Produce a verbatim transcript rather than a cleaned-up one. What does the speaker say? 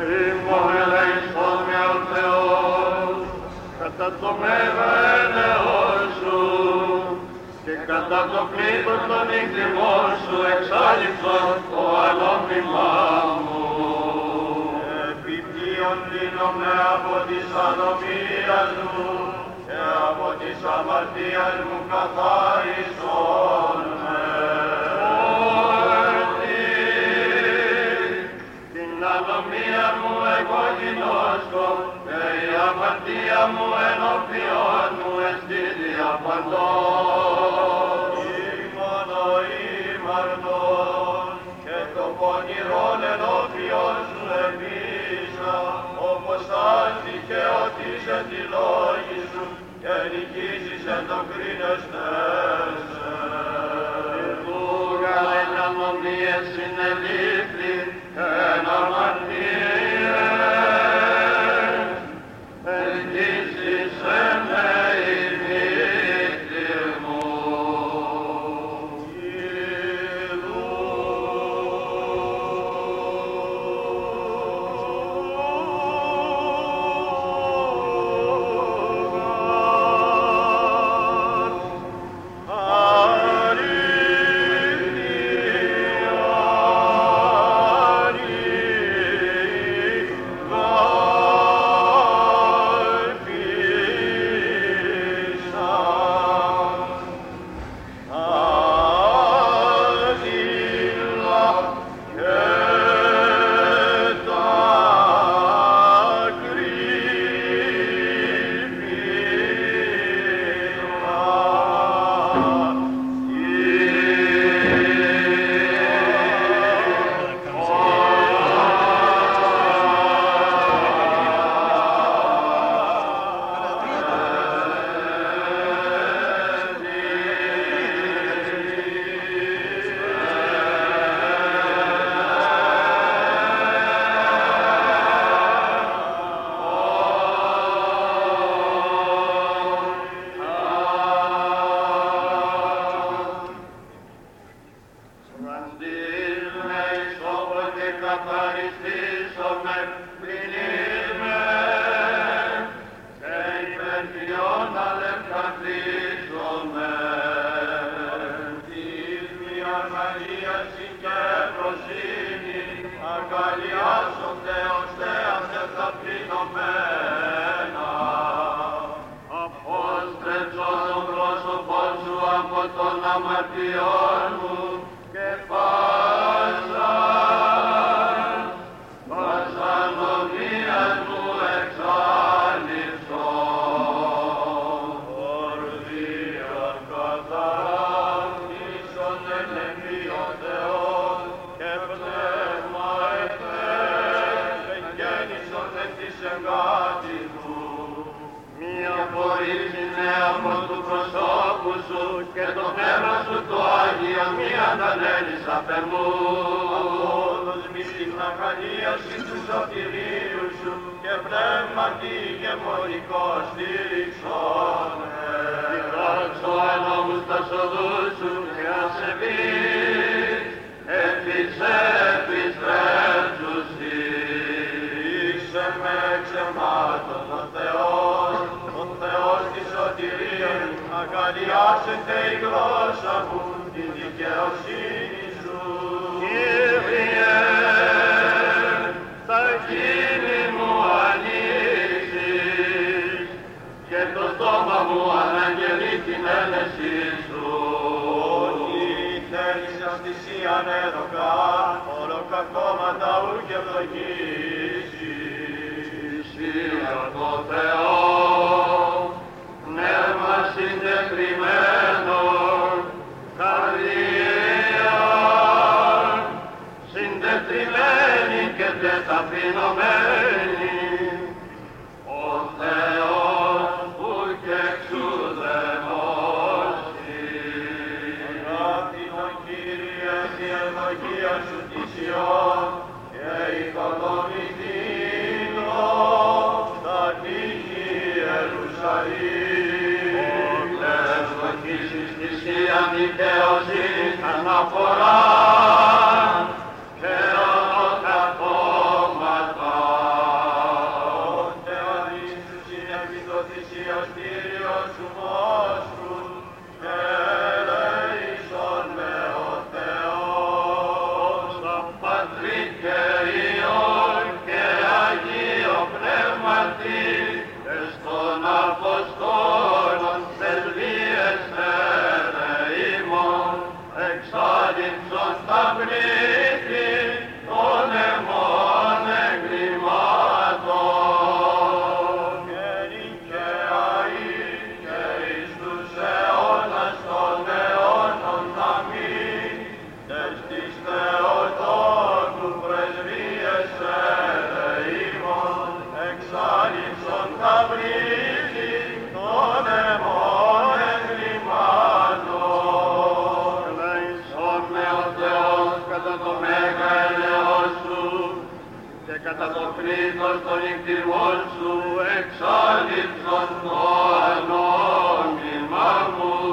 Ημών ελέησον με ο Θεός, κατά το μέγα έλεος σου, και κατά το πλήθος των νυχτημών σου εξάλληψον το ανώμημά μου. Επιπλέον δίνομαι από της αδομίας μου, και από της αμαρτίας μου καθάρισον με. Την αδομία μου εγώ γινώσκω, και η αμαρτία μου ενώπιον μου εστί διαπαντών. Ήμον ο ήμαρτον, και το πονηρόν ενώπιον σου εμίσα, όπως αν δικαιωτήσε τη λόγη σου, και νικήσεις εν το κρίνεστεσαι. Τούγα εν αμαρτίες συνελήφθη, εν αμαρτίες, ελκύσησε με η νύχτη μου. Αγαλιάσετε η γλώσσα μου τη δικαιοσύνη σου. Κύριε, τα χείλη μου ανοίξεις και το στόμα μου αναγγελεί την έλευσή σου. Όχι θέλεις αστησίαν έδωκα, ολοκακώματα ου και ευλογήσεις. Σία το Θεό, πνεύμα συντετριμένο, καρδία συντετριμένη και τεταπεινωμένη, ο Θεός που και εξουδενώσει. Αγάπητον Κύριε, τη ευλογία σου της Υιών και οικοδομηθήνω τα τείχη Ιερουσαλήμ. Ευλογήσεις της Θείαν δικαιοσύνης αναφορά και ονοκαθώματα. κατά το πλήθος των νυχτημών σου εξάλληψον το ανώνυμα μου.